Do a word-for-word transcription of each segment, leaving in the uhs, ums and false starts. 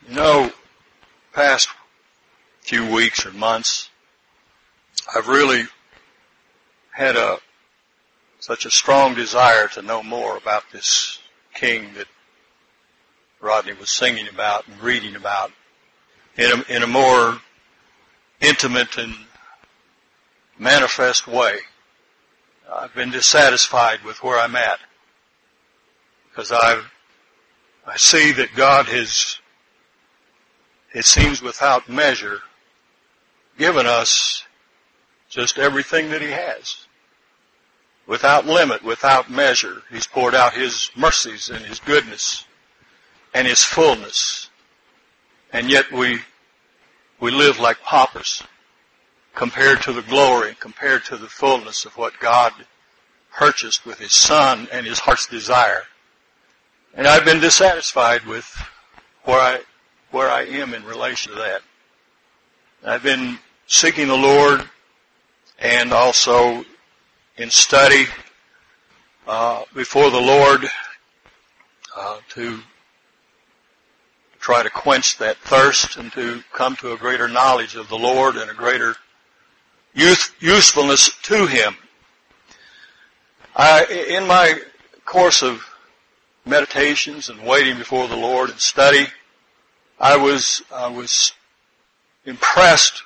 You know, past few weeks or months, I've really had a such a strong desire to know more about this king that Rodney was singing about and reading about in a, in a more intimate and manifest way. I've been dissatisfied with where I'm at because I've I see that God has, it seems without measure, given us just everything that He has. Without limit, without measure, He's poured out His mercies and His goodness and His fullness. And yet we, we live like paupers compared to the glory, compared to the fullness of what God purchased with His Son and His heart's desire. And I've been dissatisfied with where I, where I am in relation to that. I've been seeking the Lord and also in study uh, before the Lord uh, to try to quench that thirst and to come to a greater knowledge of the Lord and a greater use, usefulness to Him. I, in my course of meditations and waiting before the Lord and study, I was I was impressed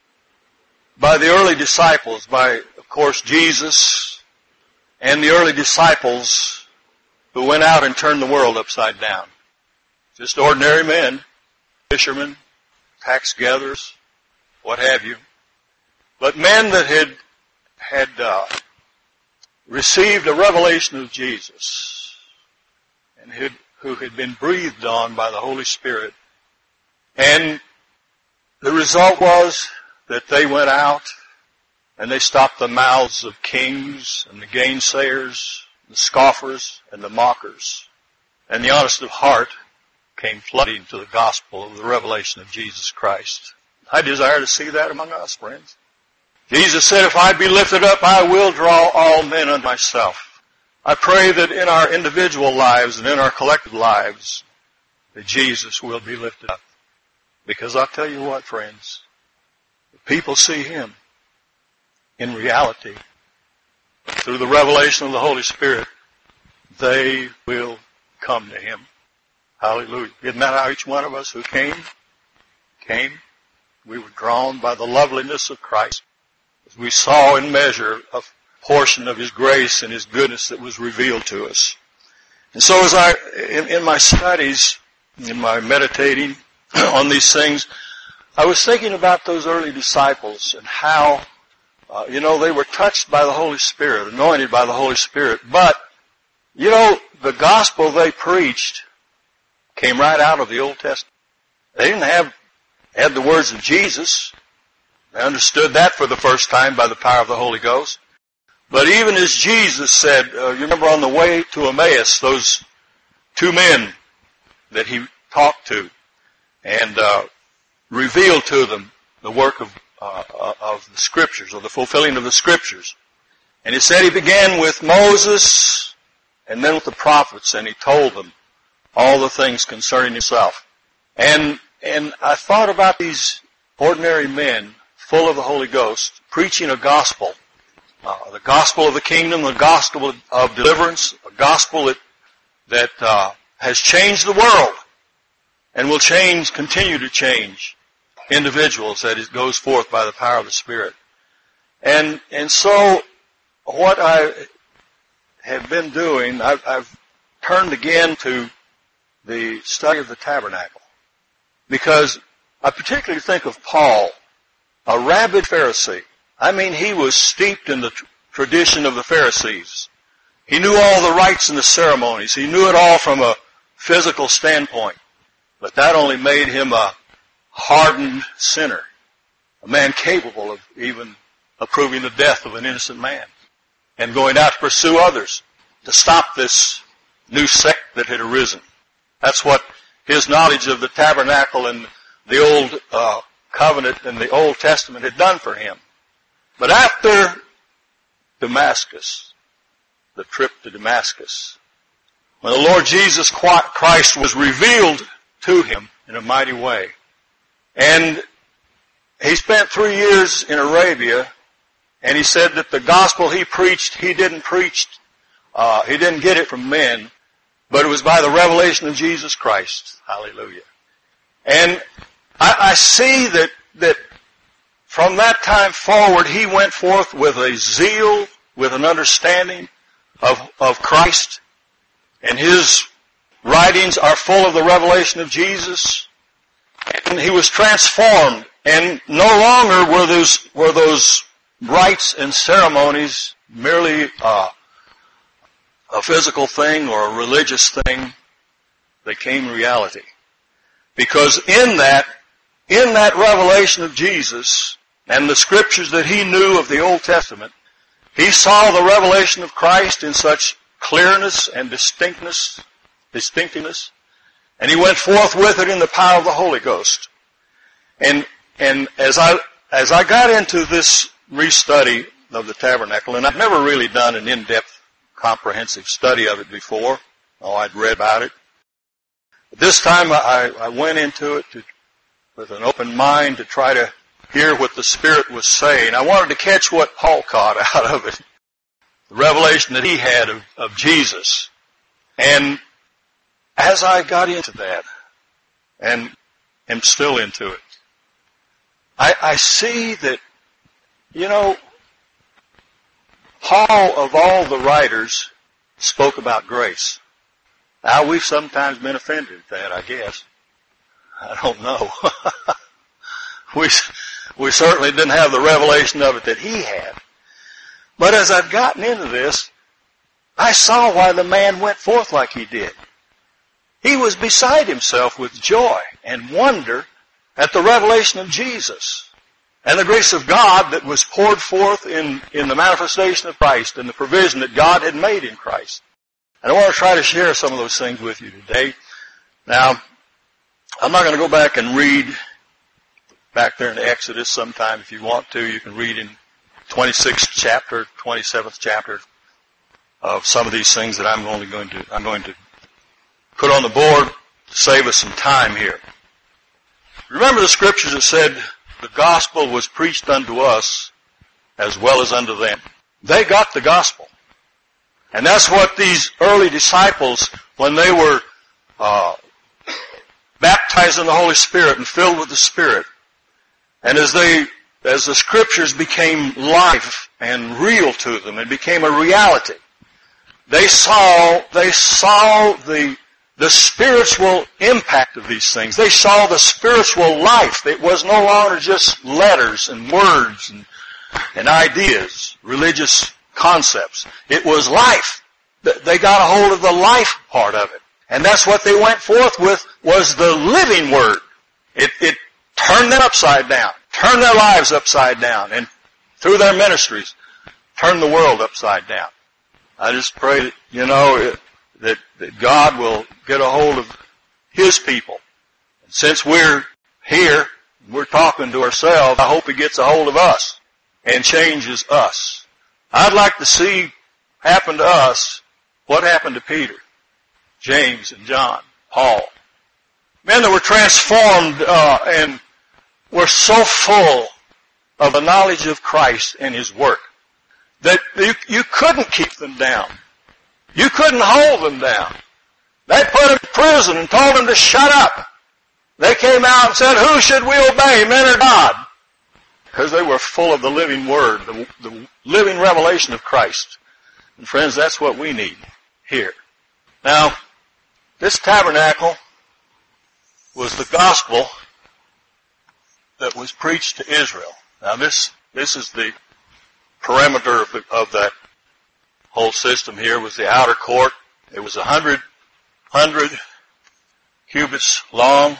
by the early disciples, by, of course, Jesus and the early disciples who went out and turned the world upside down. Just ordinary men, fishermen, tax gatherers, what have you. But men that had had uh, received a revelation of Jesus and who, who had been breathed on by the Holy Spirit. And the result was that they went out and they stopped the mouths of kings and the gainsayers, the scoffers and the mockers. And the honest of heart came flooding to the gospel of the revelation of Jesus Christ. I desire to see that among us, friends. Jesus said, if I be lifted up, I will draw all men unto myself. I pray that in our individual lives and in our collective lives, that Jesus will be lifted up. Because I'll tell you what, friends, if people see Him in reality, through the revelation of the Holy Spirit, they will come to Him. Hallelujah. Isn't that how each one of us who came, came? We were drawn by the loveliness of Christ. As we saw in measure a portion of His grace and His goodness that was revealed to us. And so as I, in, in my studies, in my meditating on these things, I was thinking about those early disciples and how, uh, you know, they were touched by the Holy Spirit, anointed by the Holy Spirit. But, you know, the gospel they preached came right out of the Old Testament. They didn't have, had the words of Jesus. They understood that for the first time by the power of the Holy Ghost. But even as Jesus said, uh, you remember on the way to Emmaus, those two men that He talked to and uh, revealed to them the work of uh, of the Scriptures, or the fulfilling of the Scriptures. And He said He began with Moses and then with the prophets, and He told them all the things concerning Himself. And and I thought about these ordinary men full of the Holy Ghost preaching a gospel. Uh, the gospel of the kingdom, the gospel of deliverance, a gospel that, that uh, has changed the world and will change, continue to change individuals as it goes forth by the power of the Spirit. And, and so what I have been doing, I've, I've turned again to the study of the tabernacle, because I particularly think of Paul, a rabid Pharisee. I mean, he was steeped in the tr- tradition of the Pharisees. He knew all the rites and the ceremonies. He knew it all from a physical standpoint. But that only made him a hardened sinner, a man capable of even approving the death of an innocent man and going out to pursue others to stop this new sect that had arisen. That's what his knowledge of the tabernacle and the old uh, covenant and the Old Testament had done for him. But after Damascus, the trip to Damascus, when the Lord Jesus Christ was revealed to him in a mighty way. And he spent three years in Arabia, and he said that the gospel he preached, he didn't preach, uh, he didn't get it from men, but it was by the revelation of Jesus Christ. Hallelujah. And I, I see that, that from that time forward, he went forth with a zeal, with an understanding of, of Christ, and his writings are full of the revelation of Jesus, and he was transformed, and no longer were those, were those rites and ceremonies merely uh, a physical thing or a religious thing. They became reality. Because in that, in that revelation of Jesus and the scriptures that he knew of the Old Testament, he saw the revelation of Christ in such clearness and distinctness, distinctiveness, and he went forth with it in the power of the Holy Ghost. And, and as I, as I got into this restudy of the tabernacle, and I've never really done an in-depth comprehensive study of it before, oh, I'd read about it. But this time I, I went into it to, with an open mind to try to hear what the Spirit was saying. I wanted to catch what Paul caught out of it, the revelation that he had of, of Jesus. And as I got into that, and am still into it, I, I see that, you know, Paul, of all the writers, spoke about grace. Now, we've sometimes been offended at that, I guess. I don't know. we, we certainly didn't have the revelation of it that he had. But as I've gotten into this, I saw why the man went forth like he did. He was beside himself with joy and wonder at the revelation of Jesus and the grace of God that was poured forth in, in the manifestation of Christ and the provision that God had made in Christ. And I want to try to share some of those things with you today. Now, I'm not going to go back and read back there in Exodus sometime. If you want to, you can read in twenty-sixth chapter, twenty-seventh chapter of some of these things that I'm only going to, I'm going to put on the board to save us some time here. Remember the scriptures that said the gospel was preached unto us as well as unto them. They got the gospel. And that's what these early disciples, when they were uh, baptized in the Holy Spirit and filled with the Spirit, and as they, as the scriptures became life and real to them and became a reality, they saw, they saw the the spiritual impact of these things. They saw the spiritual life. It was no longer just letters and words and, and ideas, religious concepts. It was life. They got a hold of the life part of it. And that's what they went forth with, was the living word. It, it turned them upside down, turned their lives upside down, and through their ministries, turned the world upside down. I just pray that, you know, it, that, that God will get a hold of His people. And since we're here, we're talking to ourselves, I hope He gets a hold of us and changes us. I'd like to see happen to us what happened to Peter, James, and John, Paul. Men that were transformed uh, and were so full of the knowledge of Christ and His work that you, you couldn't keep them down. You couldn't hold them down. They put them in prison and told them to shut up. They came out and said, who should we obey, men or God? Because they were full of the living word, the, the living revelation of Christ. And friends, that's what we need here. Now, this tabernacle was the gospel that was preached to Israel. Now this, this is the perimeter of, the, of that whole system here, was the outer court. It was a hundred, hundred cubits long,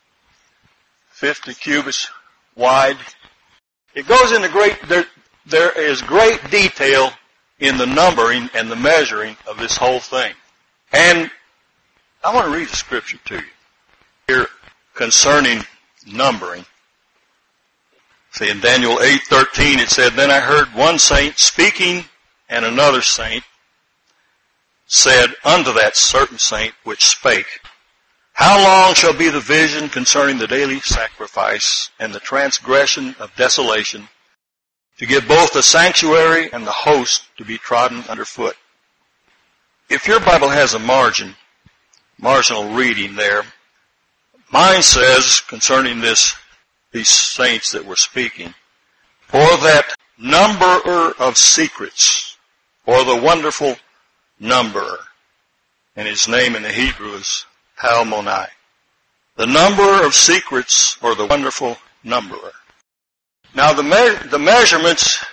fifty cubits wide. It goes into great, there, there is great detail in the numbering and the measuring of this whole thing. And I want to read the scripture to you here concerning numbering. See, in Daniel eight thirteen it said, then I heard one saint speaking, and another saint said unto that certain saint which spake, How long shall be the vision concerning the daily sacrifice and the transgression of desolation, to give both the sanctuary and the host to be trodden underfoot? If your Bible has a margin, marginal reading there, mine says concerning this, these saints that we're speaking, for that numberer of secrets, or the wonderful numberer, and his name in the Hebrew is Palmoni. The numberer of secrets, or the wonderful numberer. Now the me- the measurements,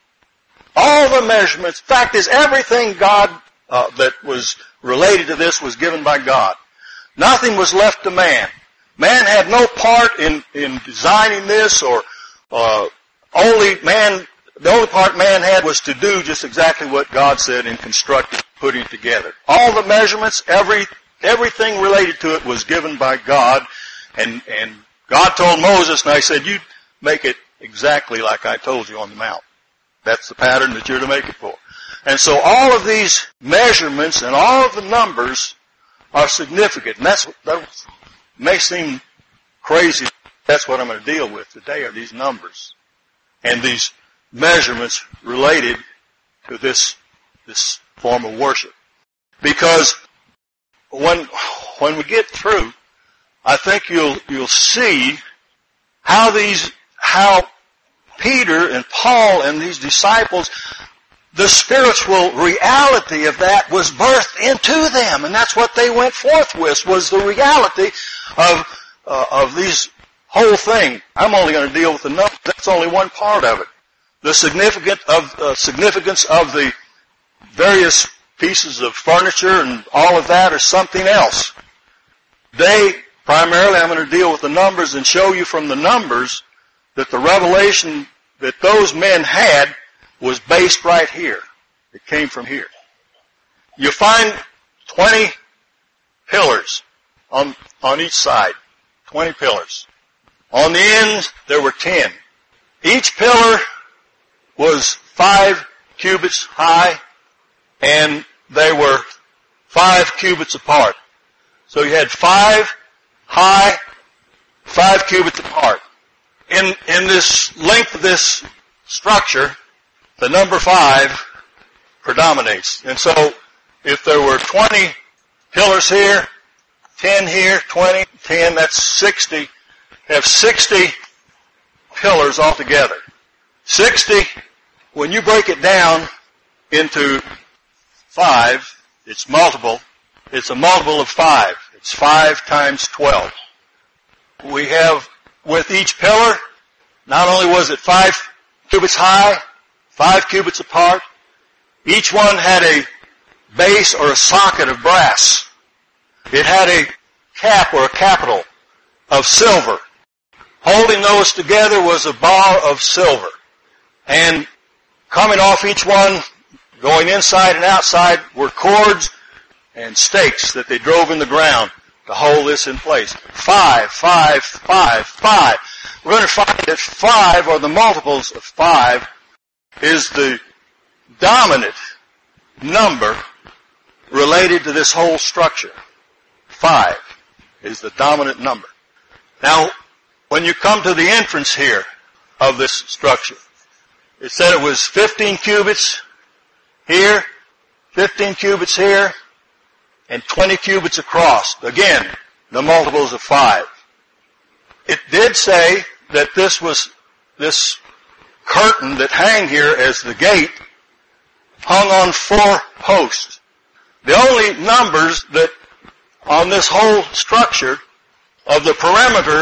all the measurements, fact is everything God uh, that was related to this was given by God. Nothing was left to man. Man had no part in, in designing this, or uh, only man, the only part man had was to do just exactly what God said in constructing, putting it together. All the measurements, every everything related to it was given by God, and and God told Moses, and I said, you make it exactly like I told you on the mount. That's the pattern that you're to make it for. And so all of these measurements and all of the numbers are significant. And that's, that may seem crazy. That's what I'm going to deal with today, are these numbers and these measurements related to this, this form of worship. Because when, when we get through, I think you'll, you'll see how these, how Peter and Paul and these disciples, the spiritual reality of that was birthed into them, and that's what they went forth with, was the reality of uh, of these whole thing. I'm only going to deal with the numbers. That's only one part of it. The significant of uh, significance of the various pieces of furniture and all of that is something else. They primarily, I'm going to deal with the numbers and show you from the numbers that the revelation that those men had was based right here. It came from here. You find twenty pillars on, on each side. twenty pillars. On the ends, there were ten. Each pillar was five cubits high, and they were five cubits apart. So you had five high, five cubits apart. In, in this length of this structure, the number five predominates. And so, if there were twenty pillars here, ten here, twenty, ten, that's sixty. Have sixty pillars altogether. sixty, when you break it down into five, it's multiple. It's a multiple of five. It's five times twelve. We have, with each pillar, not only was it five cubits high, five cubits apart, each one had a base or a socket of brass. It had a cap or a capital of silver. Holding those together was a bar of silver. And coming off each one, going inside and outside, were cords and stakes that they drove in the ground to hold this in place. Five, five, five, five. We're going to find that five, or the multiples of five, is the dominant number related to this whole structure. Five is the dominant number. Now, when you come to the entrance here of this structure, it said it was fifteen cubits here, fifteen cubits here, and twenty cubits across. Again, the multiples of five. It did say that this was, this curtain that hang here as the gate hung on four posts. The only numbers that on this whole structure of the perimeter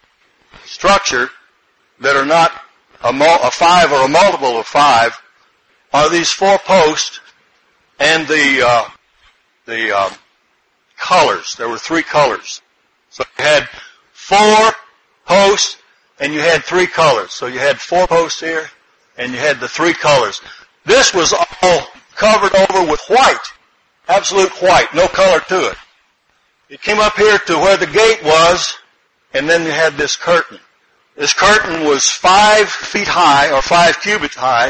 structure that are not a, mul- a five or a multiple of five are these four posts and the uh, the um, colors. There were three colors. So you had four posts and you had three colors. So you had four posts here and you had the three colors. This was all covered over with white. Absolute white. No color to it. It came up here to where the gate was, and then you had this curtain. This curtain was five feet high, or five cubits high,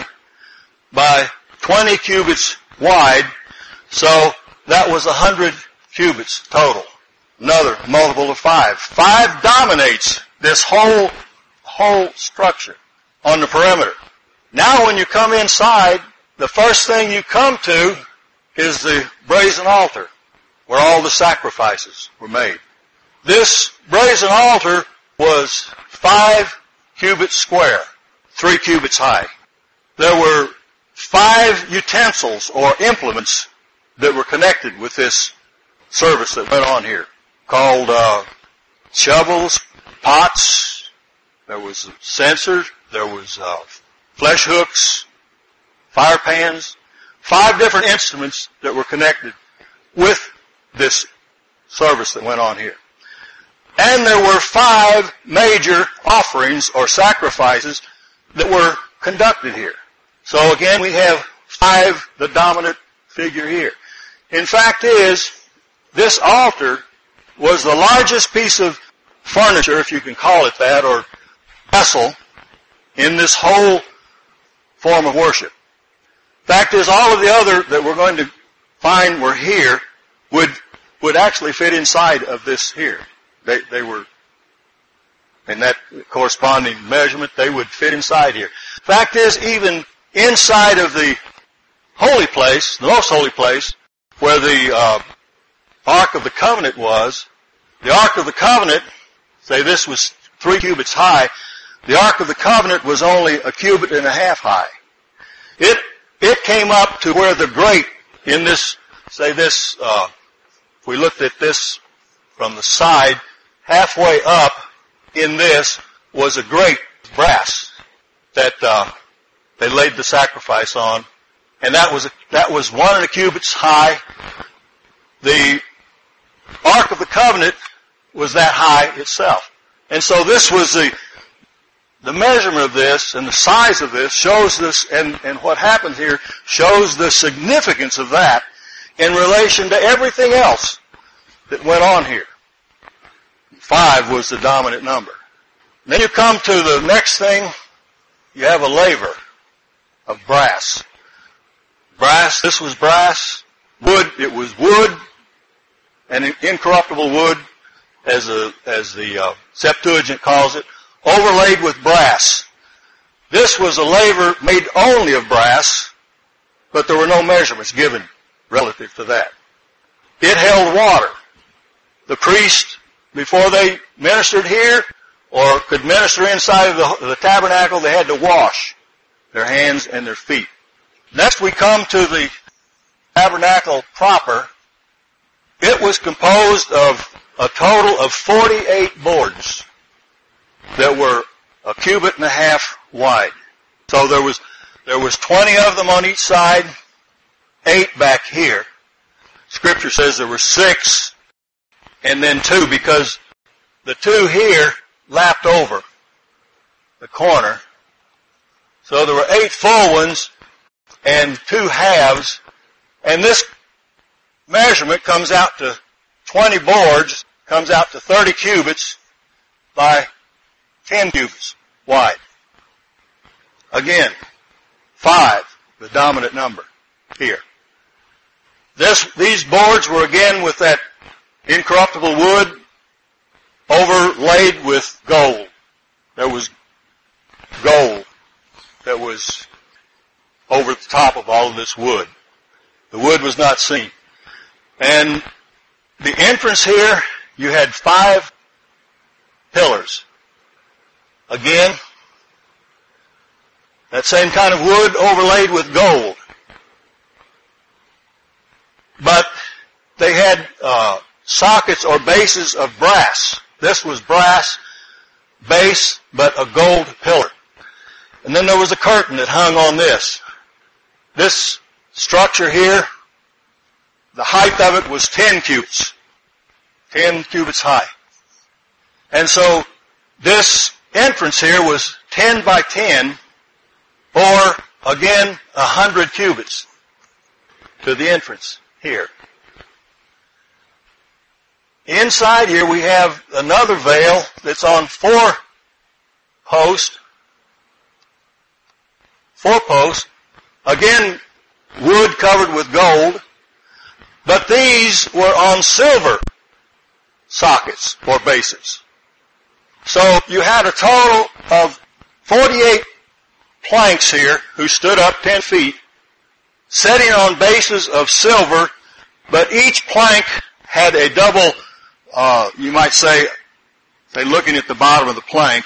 by twenty cubits wide, so that was a hundred cubits total. Another multiple of five. Five dominates this whole, whole structure on the perimeter. Now when you come inside, the first thing you come to is the brazen altar, where all the sacrifices were made. This brazen altar was five cubits square, three cubits high. There were five utensils or implements that were connected with this service that went on here, called uh, shovels, pots. There was censers, there was uh, flesh hooks, fire pans, five different instruments that were connected with this service that went on here. And there were five major offerings or sacrifices that were conducted here. So again, we have five, the dominant figure here. In fact is, this altar was the largest piece of furniture, if you can call it that, or vessel, in this whole form of worship. Fact is, all of the other that we're going to find were here would would actually fit inside of this here. They they were in that corresponding measurement. They would fit inside here. Fact is, even inside of the holy place, the most holy place, where the uh, Ark of the Covenant was, the Ark of the Covenant, say this was three cubits high, the Ark of the Covenant was only a cubit and a half high. It it came up to where the grate in this, say this, uh, if we looked at this from the side, halfway up in this was a grate of brass that uh, they laid the sacrifice on, and that was a, that was one and a cubits high. The Ark of the Covenant was that high itself, and so this was the the measurement of this and the size of this shows this, and and what happens here shows the significance of that in relation to everything else that went on here. Five was the dominant number. And then you come to the next thing. You have a laver of brass. Brass, this was brass. Wood, it was wood, and incorruptible wood, as a, as the uh, Septuagint calls it, overlaid with brass. This was a laver made only of brass, but there were no measurements given relative to that. It held water. The priest, before they ministered here, or could minister inside of the, the tabernacle, they had to wash their hands and their feet. Next we come to the tabernacle proper. It was composed of a total of forty-eight boards that were a cubit and a half wide. So there was, there was twenty of them on each side, eight back here. Scripture says there were six, and then two, because the two here lapped over the corner. So there were eight full ones and two halves, and this measurement comes out to twenty boards, comes out to thirty cubits by ten cubits wide. Again, five, the dominant number here. This, these boards were again with that incorruptible wood overlaid with gold. There was gold that was over the top of all of this wood. The wood was not seen. And the entrance here, you had five pillars. Again, that same kind of wood overlaid with gold. But they had uh, sockets or bases of brass. This was brass base, but a gold pillar. And then there was a curtain that hung on this. This structure here, the height of it was ten cubits. Ten cubits high. And so this entrance here was ten by ten, or again, a hundred cubits to the entrance here. Inside here we have another veil that's on four posts. Four posts. Again, wood covered with gold. But these were on silver sockets or bases. So you had a total of forty-eight planks here who stood up ten feet, setting on bases of silver, but each plank had a double, uh, you might say, say looking at the bottom of the plank,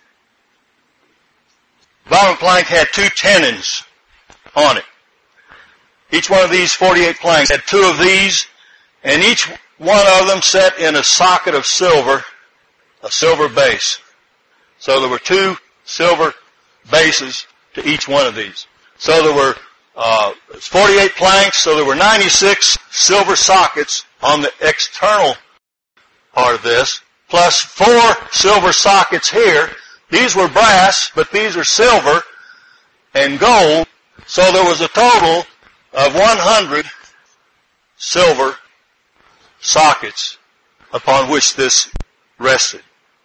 the bottom of the plank had two tenons on it. Each one of these forty-eight planks had two of these, and each one of them set in a socket of silver, a silver base. So there were two silver bases to each one of these. So there were uh, forty-eight planks, so there were ninety-six silver sockets on the external part of this, plus four silver sockets here. These were brass, but these are silver and gold, so there was a total of one hundred silver sockets upon which this rested.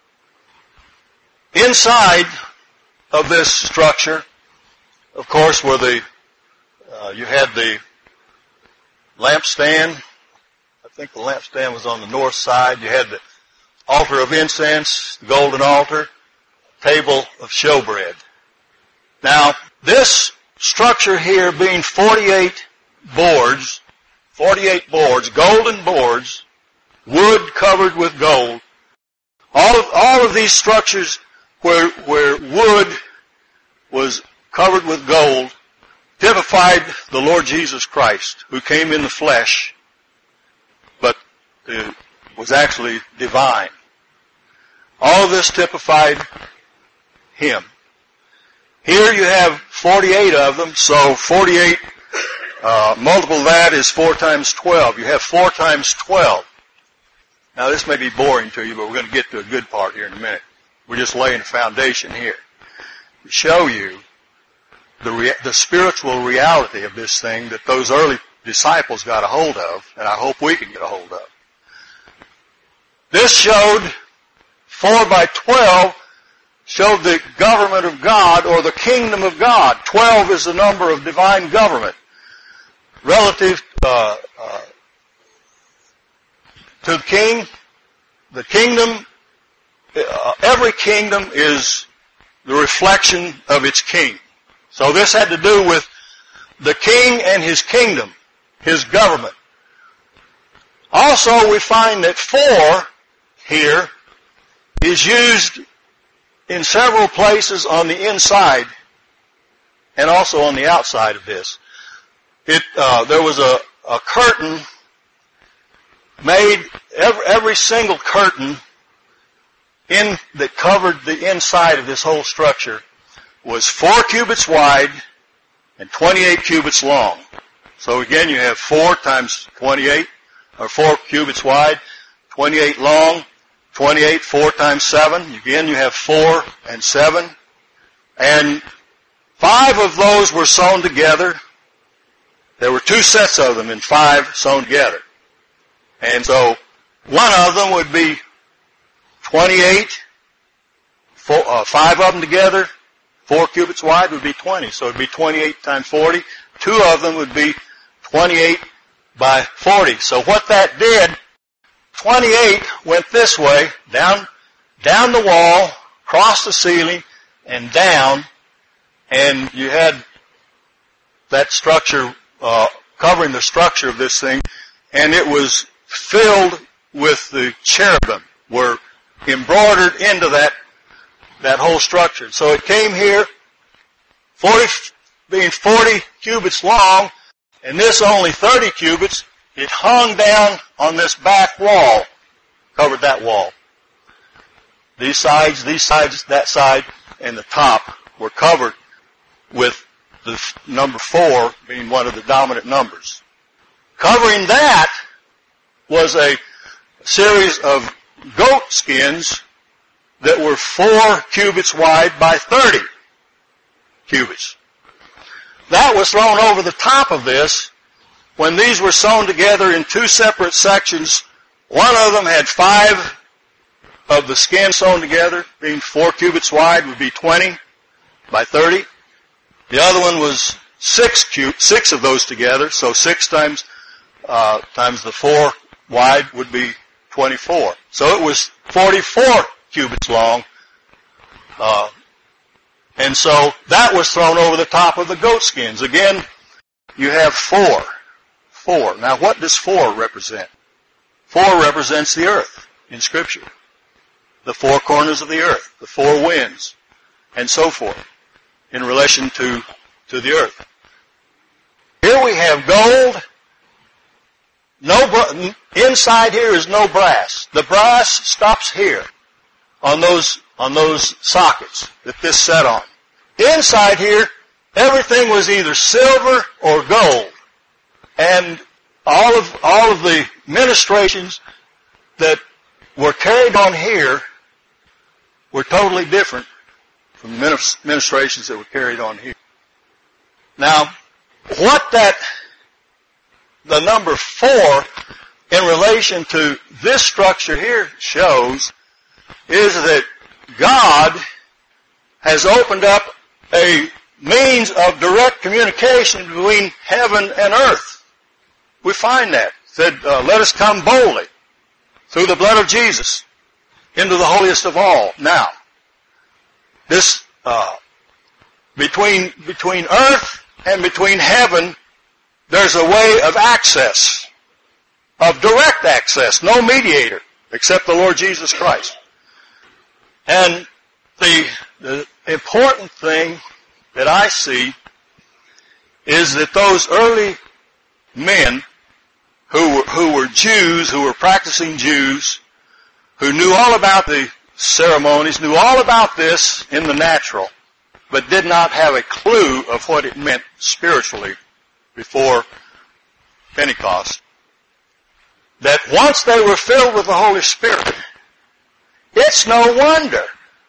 Inside of this structure, of course, were the, uh, you had the lampstand. I think the lampstand was on the north side. You had the altar of incense, the golden altar, table of showbread. Now, this structure here being forty-eight boards, forty-eight boards, golden boards, wood covered with gold. All of, all of these structures where, where wood was covered with gold typified the Lord Jesus Christ, who came in the flesh, but uh, was actually divine. All of this typified Him. Here you have forty-eight of them, so forty-eight, uh, multiple of that is four times twelve. You have four times twelve. Now this may be boring to you, but we're going to get to a good part here in a minute. We're just laying a foundation here to show you the, rea- the spiritual reality of this thing that those early disciples got a hold of, and I hope we can get a hold of. This showed four by twelve showed the government of God, or the kingdom of God. Twelve is the number of divine government. Relative uh, uh, to the king, the kingdom, uh, every kingdom is the reflection of its king. So this had to do with the king and his kingdom, his government. Also, we find that four here is used in several places on the inside and also on the outside of this. It uh, there was a, a curtain made, every, every single curtain in that covered the inside of this whole structure was four cubits wide and twenty-eight cubits long. So again, you have four times twenty-eight, or four cubits wide, twenty-eight long, twenty-eight, four times seven. Again, you have four and seven. And five of those were sewn together. There were two sets of them, and five sewn together. And so one of them would be twenty-eight, four, uh, five of them together, four cubits wide would be twenty. So it would be twenty-eight times forty. Two of them would be twenty-eight by forty. So what that did, twenty-eight went this way, down, down the wall, across the ceiling, and down, and you had that structure, uh, covering the structure of this thing, and it was filled with the cherubim, were embroidered into that, that whole structure. So it came here, forty, being forty cubits long, and this only thirty cubits, it hung down on this back wall, covered that wall. These sides, these sides, that side, and the top were covered with the number four being one of the dominant numbers. Covering that was a series of goat skins that were four cubits wide by thirty cubits. That was thrown over the top of this. When these were sewn together in two separate sections, one of them had five of the skin sewn together, being four cubits wide, would be twenty by thirty. The other one was six cube, six of those together, so six times uh, times the four wide would be twenty-four. So it was forty-four cubits long. Uh, and so that was thrown over the top of the goat skins. Again, you have four. Four. Now what does four represent? Four represents the earth in Scripture. The four corners of the earth, the four winds, and so forth in relation to, to the earth. Here we have gold. No, inside here is no brass. The brass stops here on those, on those sockets that this set on. Inside here, everything was either silver or gold. And all of, all of the ministrations that were carried on here were totally different from the ministrations that were carried on here. Now, what that, the number four in relation to this structure here shows is that God has opened up a means of direct communication between heaven and earth. We find that. It said, uh, let us come boldly through the blood of Jesus into the holiest of all. Now, this, uh, between, between earth and between heaven, there's a way of access, of direct access, no mediator except the Lord Jesus Christ. And the, the important thing that I see is that those early men who were, who were Jews, who were practicing Jews, who knew all about the ceremonies, knew all about this in the natural, but did not have a clue of what it meant spiritually before Pentecost, that once they were filled with the Holy Spirit, it's no wonder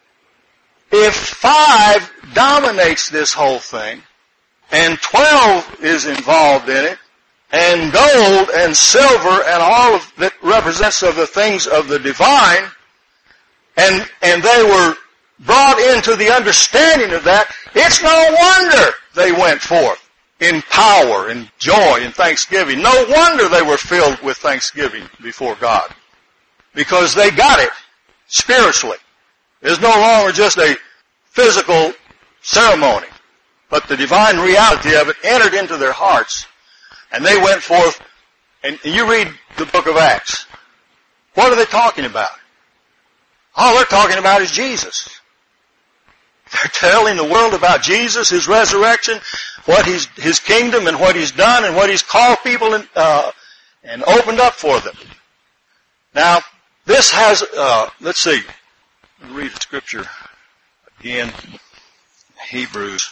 if five dominates this whole thing, and twelve is involved in it, and gold and silver and all of that represents of the things of the divine, and, and they were brought into the understanding of that, it's no wonder they went forth in power and joy and thanksgiving. No wonder they were filled with thanksgiving before God, because they got it spiritually. It's no longer just a physical ceremony, but the divine reality of it entered into their hearts, and they went forth. And you read the book of Acts. What are they talking about? All they're talking about is Jesus. They're telling the world about Jesus, His resurrection, what He's, His kingdom, and what He's done, and what He's called people in, uh, and opened up for them. Now, this has, uh, let's see, let me read the scripture again, Hebrews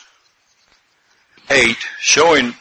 eight, showing,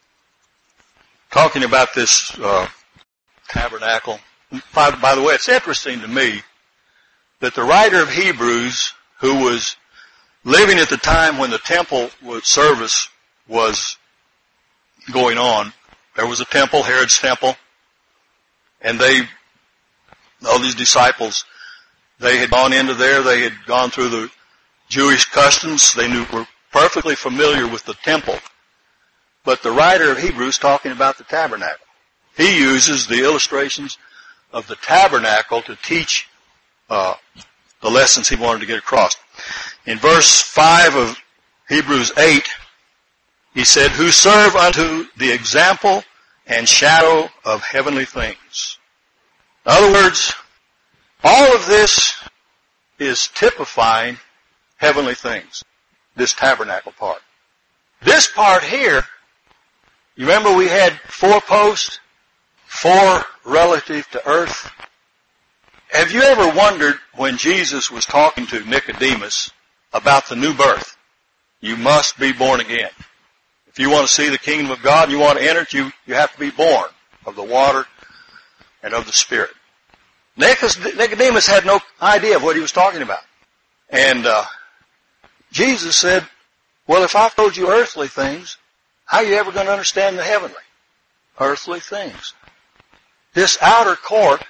talking about this uh, tabernacle. By, by the way, it's interesting to me that the writer of Hebrews, who was living at the time when the temple service was going on, there was a temple, Herod's temple, and they, all these disciples, they had gone into there, they had gone through the Jewish customs, they knew, were perfectly familiar with the temple. But the writer of Hebrews talking about the tabernacle. He uses the illustrations of the tabernacle to teach uh, the lessons he wanted to get across. In verse five of Hebrews eight, he said, who serve unto the example and shadow of heavenly things. In other words, all of this is typifying heavenly things, this tabernacle part. This part here, you remember we had four posts, four relative to earth. Have you ever wondered when Jesus was talking to Nicodemus about the new birth? You must be born again. If you want to see the kingdom of God and you want to enter it, you, you have to be born of the water and of the Spirit. Nicodemus had no idea of what he was talking about. And uh, Jesus said, well, if I've told you earthly things, how are you ever going to understand the heavenly? Earthly things. This outer court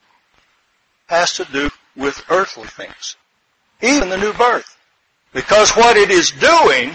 has to do with earthly things. Even the new birth. Because what it is doing,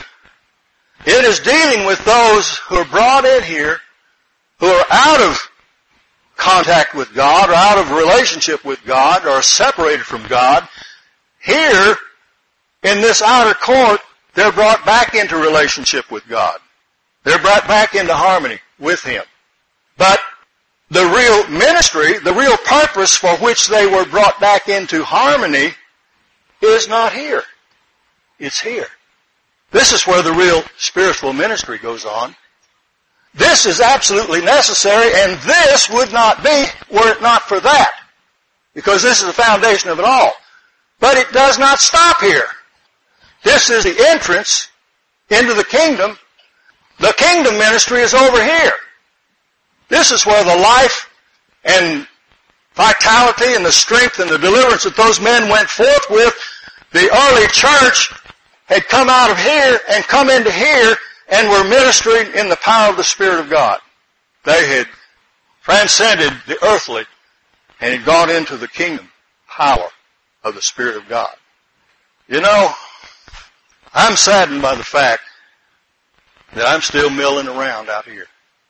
it is dealing with those who are brought in here, who are out of, contact with God or out of relationship with God or separated from God. Here, in this outer court, they're brought back into relationship with God. They're brought back into harmony with Him. But the real ministry, the real purpose for which they were brought back into harmony is not here. It's here. This is where the real spiritual ministry goes on. This is absolutely necessary, and this would not be were it not for that, because this is the foundation of it all. But it does not stop here. This is the entrance into the kingdom. The kingdom ministry is over here. This is where the life and vitality and the strength and the deliverance that those men went forth with, the early church had come out of here and come into here and were ministering in the power of the Spirit of God. They had transcended the earthly and had gone into the kingdom power of the Spirit of God. You know, I'm saddened by the fact that I'm still milling around out here.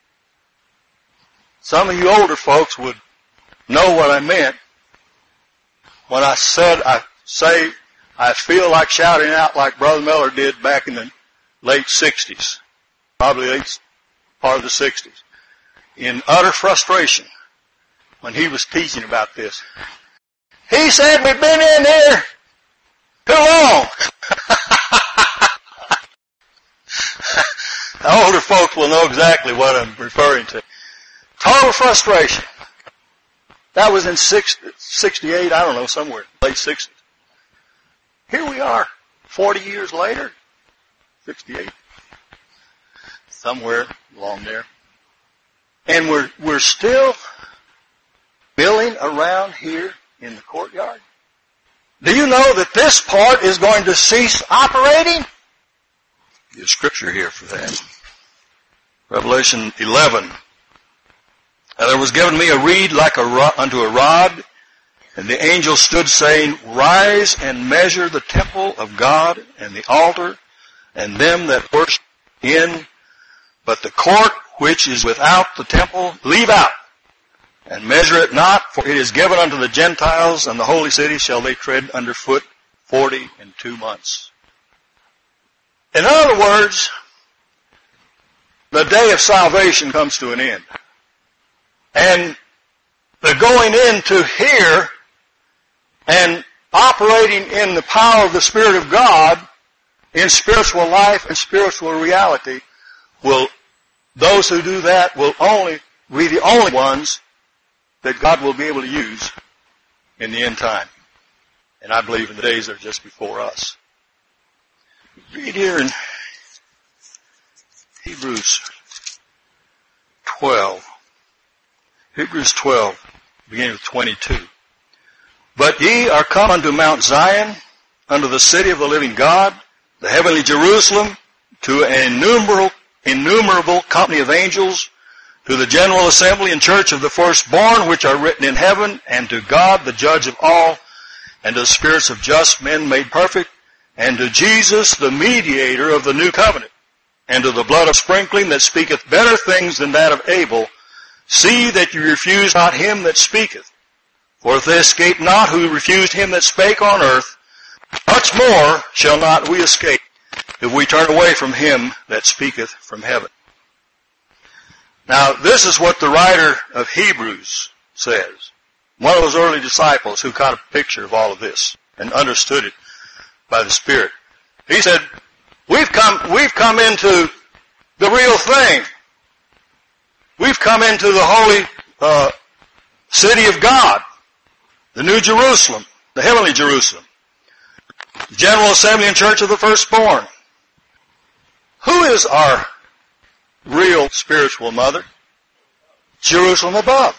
Some of you older folks would know what I meant when I said, I say, I feel like shouting out like Brother Miller did back in the late sixties, probably late part of the sixties, in utter frustration when he was teaching about this. He said, we've been in here too long. The older folks will know exactly what I'm referring to. Total frustration. That was in sixty-eight, I don't know, somewhere, late sixties. Here we are, forty years later, sixty-eight, somewhere along there. And we're, we're still milling around here in the courtyard. Do you know that this part is going to cease operating? There's scripture here for that. Revelation eleven. And there was given me a reed like a rod, unto a rod, and the angel stood saying, rise and measure the temple of God and the altar and them that worship in, but the court which is without the temple leave out, and measure it not, for it is given unto the Gentiles, and the holy city shall they tread under foot forty and two months. In other words, the day of salvation comes to an end. And the going into here and operating in the power of the Spirit of God in spiritual life and spiritual reality will, those who do that will only be the only ones that God will be able to use in the end time. And I believe in the days that are just before us. Read here in Hebrews twelve. Hebrews twelve, beginning with twenty-two. But ye are come unto Mount Zion, unto the city of the living God, the heavenly Jerusalem, to an innumerable, innumerable company of angels, to the general assembly and church of the firstborn which are written in heaven, and to God the judge of all, and to the spirits of just men made perfect, and to Jesus the mediator of the new covenant, and to the blood of sprinkling that speaketh better things than that of Abel. See that you refuse not him that speaketh. For if they escape not who refused him that spake on earth, much more shall not we escape if we turn away from him that speaketh from heaven. Now, this is what the writer of Hebrews says. One of those early disciples who got a picture of all of this and understood it by the Spirit. He said, we've come, we've come into the real thing. We've come into the holy uh, city of God, the New Jerusalem, the heavenly Jerusalem, the general assembly and church of the firstborn. Who is our real spiritual mother? Jerusalem above.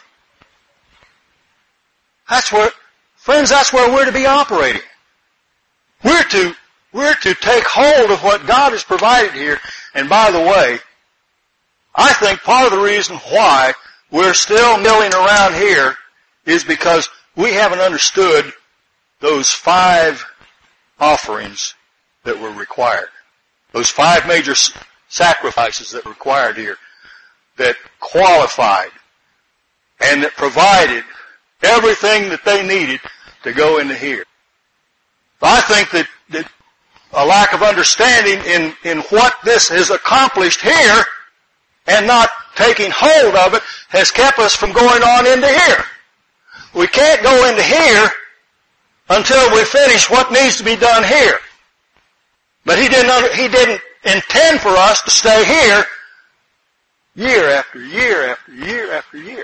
That's where, friends, that's where we're to be operating. We're to, we're to take hold of what God has provided here. And by the way, I think part of the reason why we're still milling around here is because we haven't understood those five offerings that were required. Those five major sacrifices that were required here that qualified and that provided everything that they needed to go into here. I think that, that a lack of understanding in, in what this has accomplished here and not taking hold of it has kept us from going on into here. We can't go into here until we finish what needs to be done here. But he didn't, he didn't intend for us to stay here year after year after year after year.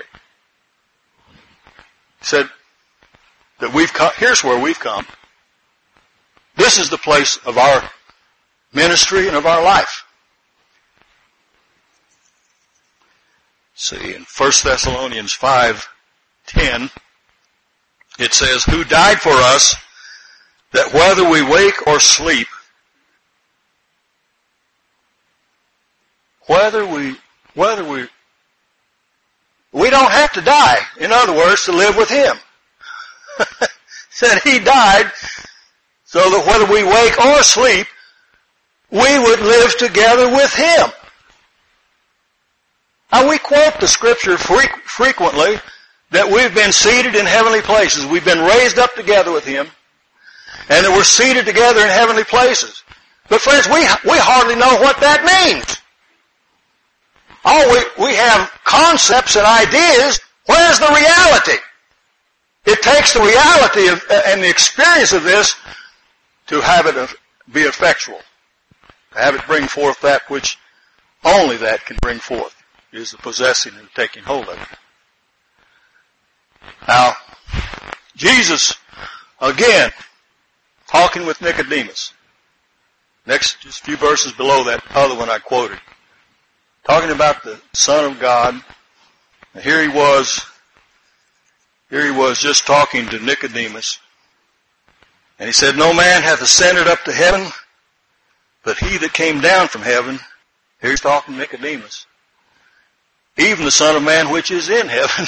He said that we've come, here's where we've come. This is the place of our ministry and of our life. See, in First Thessalonians five ten, it says, who died for us, that whether we wake or sleep, whether we, whether we, we don't have to die, in other words, to live with Him. Said He died so that whether we wake or sleep, we would live together with Him. Now we quote the Scripture fre- frequently that we've been seated in heavenly places. We've been raised up together with Him, and that we're seated together in heavenly places. But friends, we we hardly know what that means. Oh, we, we have concepts and ideas. Where's the reality? It takes the reality of, uh, and the experience of this to have it be effectual, to have it bring forth that which only that can bring forth, is the possessing and taking hold of it. Now, Jesus, again, talking with Nicodemus. Next, just a few verses below that other one I quoted. Talking about the Son of God. And here he was, here he was just talking to Nicodemus. And he said, no man hath ascended up to heaven, but he that came down from heaven. Here he's talking to Nicodemus. Even the Son of Man which is in heaven.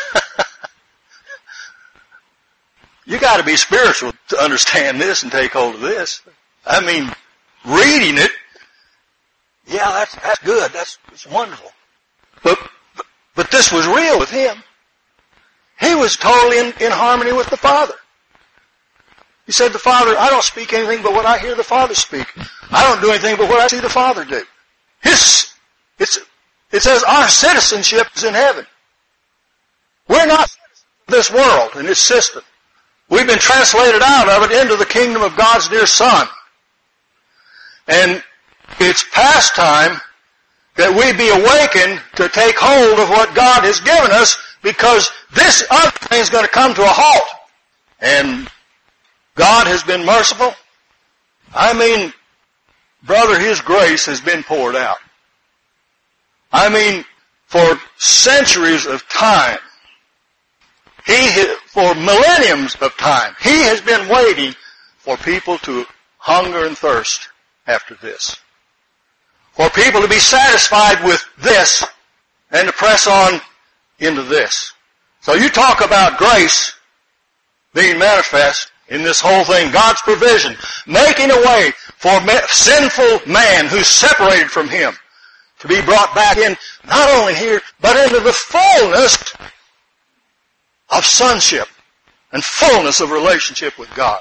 You got to be spiritual to understand this and take hold of this. I mean, reading it, yeah, that's that's good. That's, that's wonderful. But, but but this was real with him. He was totally in, in harmony with the Father. He said, "The Father, I don't speak anything but what I hear the Father speak. I don't do anything but what I see the Father do." His it's it says our citizenship is in heaven. We're not this world and its system. We've been translated out of it into the kingdom of God's dear Son. And it's past time that we be awakened to take hold of what God has given us, because this other thing is going to come to a halt. And God has been merciful. I mean, brother, His grace has been poured out. I mean, for centuries of time, He, for millenniums of time, He has been waiting for people to hunger and thirst after this. For people to be satisfied with this and to press on into this. So you talk about grace being manifest in this whole thing, God's provision, making a way for sinful man who's separated from Him to be brought back in, not only here, but into the fullness of sonship and fullness of relationship with God.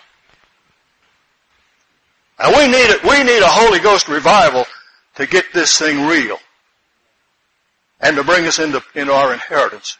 Now we need it, we need a Holy Ghost revival to get this thing real and to bring us into, into our inheritance.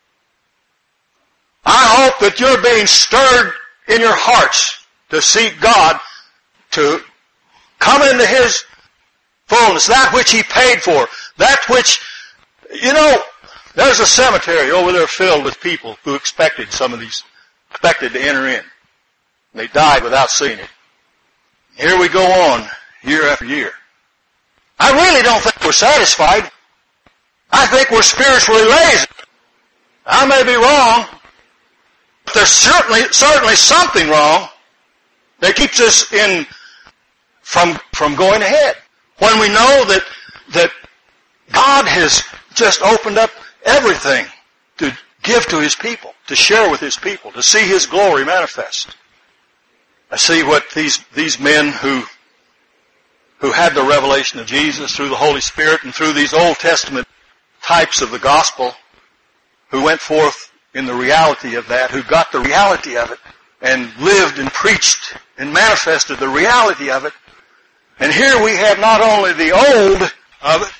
I hope that you're being stirred in your hearts to seek God, to come into His fullness, that which He paid for, that which, you know, there's a cemetery over there filled with people who expected some of these, expected to enter in. They died without seeing it. Here we go on, year after year. I really don't think we're satisfied. I think we're spiritually lazy. I may be wrong, but there's certainly, certainly something wrong that keeps us in, from, from going ahead. When we know that, that God has just opened up everything to give to His people, to share with His people, to see His glory manifest. I see what these, these men who, who had the revelation of Jesus through the Holy Spirit and through these Old Testament types of the gospel, who went forth in the reality of that, who got the reality of it, and lived and preached and manifested the reality of it. And here we have not only the old of it,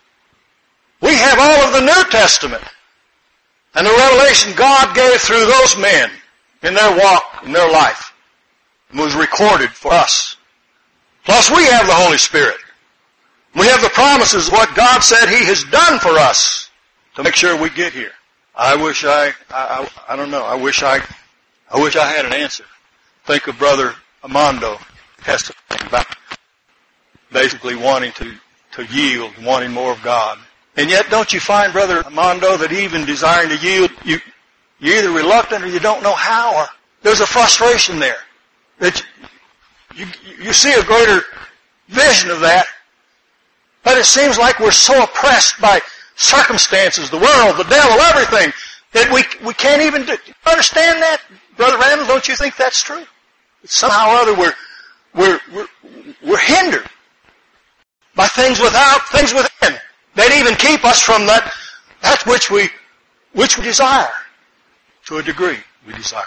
we have all of the New Testament and the revelation God gave through those men in their walk, in their life, and was recorded for us. Plus we have the Holy Spirit. We have the promises of what God said He has done for us to make sure we get here. I wish I, I, I, I don't know, I wish I, I wish I had an answer. Think of Brother Armando testifying about basically wanting to, to yield, wanting more of God. And yet, don't you find, Brother Armando, that even desiring to yield, you, you're either reluctant or you don't know how, or there's a frustration there. That you, you see a greater vision of that, but it seems like we're so oppressed by circumstances, the world, the devil, everything, that we we can't even do, understand that. Brother Randall, don't you think that's true? Somehow or other we're, we're, we're, we're hindered by things without, things within, that even keep us from that, that which we, which we desire. To a degree, we desire.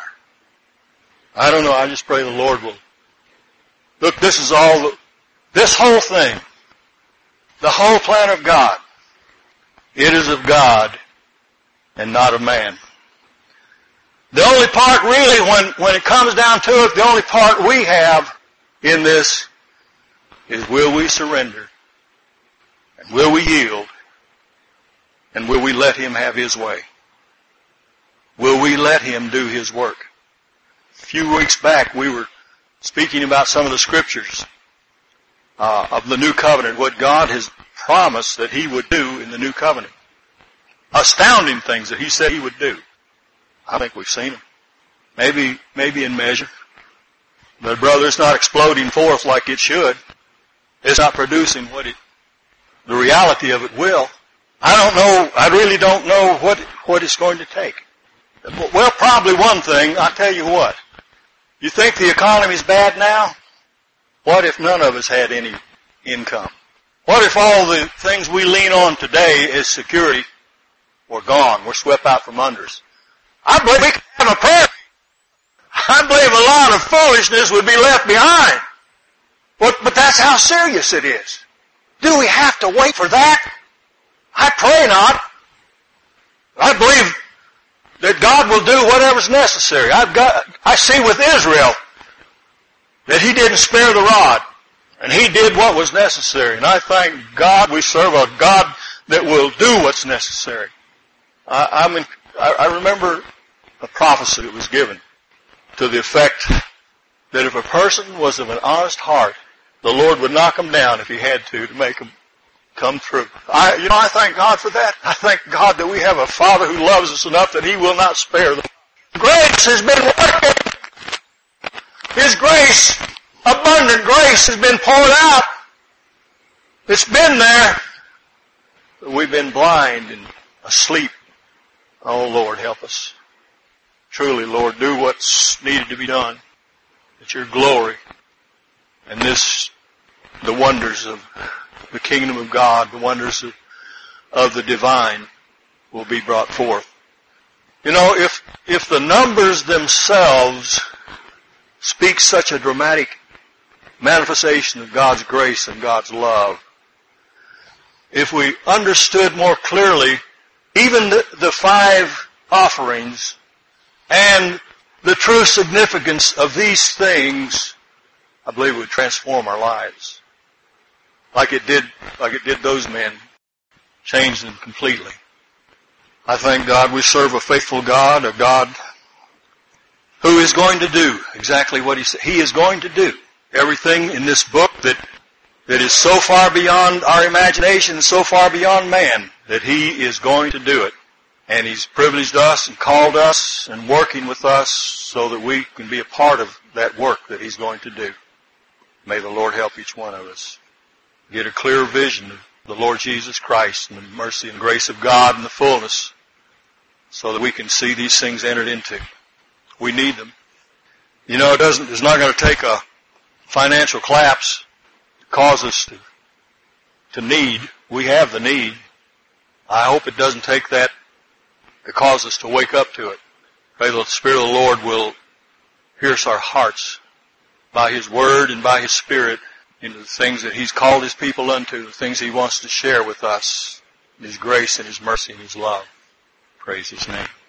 I don't know, I just pray the Lord will. Look, this is all, this whole thing, the whole plan of God, it is of God and not of man. The only part really, when, when it comes down to it, the only part we have in this is will we surrender? And will we yield? And will we let Him have His way? Will we let Him do His work? A few weeks back we were speaking about some of the scriptures uh, of the new covenant, what God has promised that He would do in the new covenant. Astounding things that He said He would do. I think we've seen them. Maybe, maybe in measure. But brother, it's not exploding forth like it should. It's not producing what it, the reality of it will. I don't know, I really don't know what, what it's going to take. Well, probably one thing, I'll tell you what. You think the economy's bad now? What if none of us had any income? What if all the things we lean on today as security were gone, were swept out from under us? I believe we could have a prayer. I believe a lot of foolishness would be left behind. But, but that's how serious it is. Do we have to wait for that? I pray not. I believe that God will do whatever's necessary. I've got, I see with Israel that He didn't spare the rod, and He did what was necessary. And I thank God we serve a God that will do what's necessary. I, I'm in, I, I remember a prophecy that was given to the effect that if a person was of an honest heart, the Lord would knock him down if He had to to make him come through. I, you know, I thank God for that. I thank God that we have a Father who loves us enough that He will not spare them. Grace has been working. His grace, abundant grace, has been poured out. It's been there. But we've been blind and asleep. Oh, Lord, help us. Truly, Lord, do what's needed to be done, that Your glory and this, the wonders of the kingdom of God, the wonders of, of the divine will be brought forth. You know, if, if the numbers themselves speak such a dramatic manifestation of God's grace and God's love, if we understood more clearly even the, the five offerings and the true significance of these things, I believe it would transform our lives. Like it did, like it did those men. Changed them completely. I thank God we serve a faithful God, a God who is going to do exactly what He said. He is going to do everything in this book that, that is so far beyond our imagination, so far beyond man, that He is going to do it. And He's privileged us and called us and working with us so that we can be a part of that work that He's going to do. May the Lord help each one of us get a clear vision of the Lord Jesus Christ and the mercy and grace of God and the fullness so that we can see these things entered into. We need them. You know, it doesn't, it's not going to take a financial collapse to cause us to, to need. We have the need. I hope it doesn't take that to cause us to wake up to it. Pray the Spirit of the Lord will pierce our hearts by His Word and by His Spirit into the things that He's called His people unto, the things He wants to share with us, His grace and His mercy and His love. Praise His name.